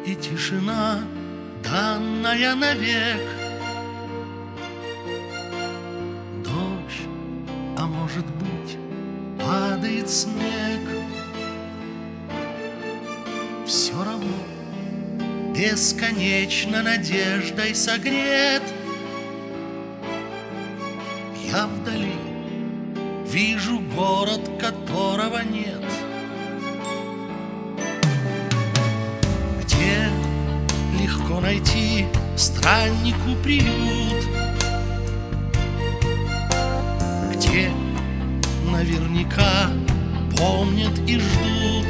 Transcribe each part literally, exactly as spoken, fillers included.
и тишина, данная навек. Дождь, а может быть, падает снег. Все равно бесконечно надеждой согрет. Я вдали вижу город, которого нет, где легко найти страннику приют, где наверняка помнят и ждут.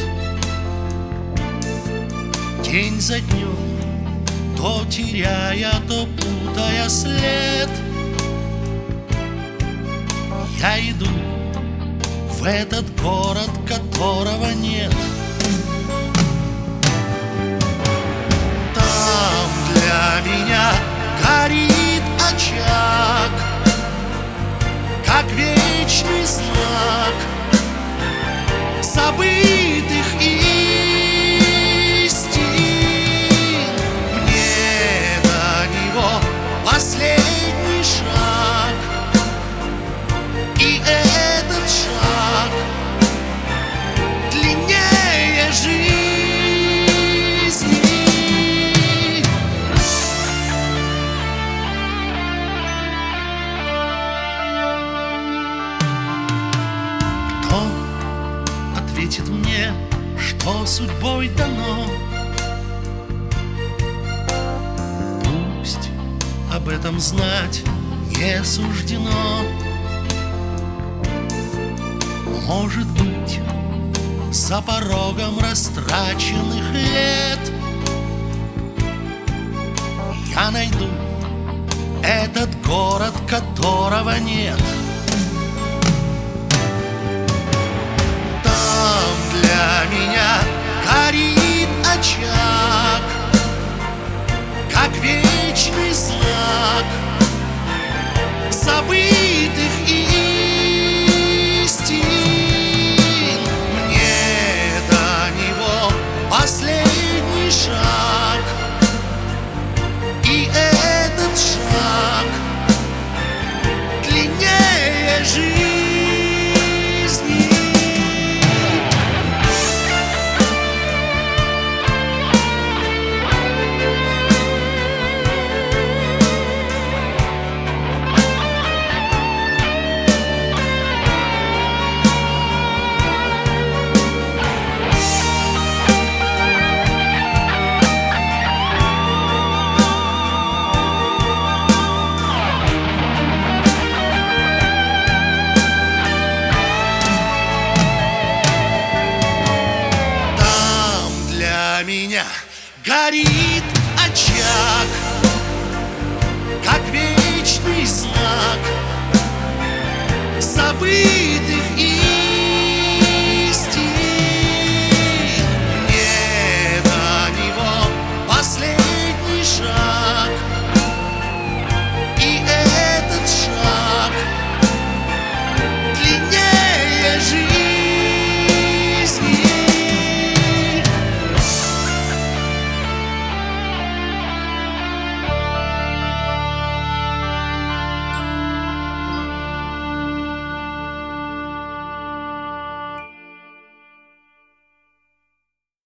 День за днем, то теряя, то путая след, я иду в этот город, которого нет. Там для меня горит очаг, как вечный знак забытых истин. Мне до него последний шаг, и этот шаг длиннее жизни. Кто ответит мне, что судьбой дано? Пусть об этом знать не суждено. Может быть, за порогом растраченных лет я найду этот город, которого нет. Там для меня горит очаг, как вечный знак забытых истин. Последний шаг, и этот шаг длиннее жизни. Меня горит очаг, как вечный знак забытых и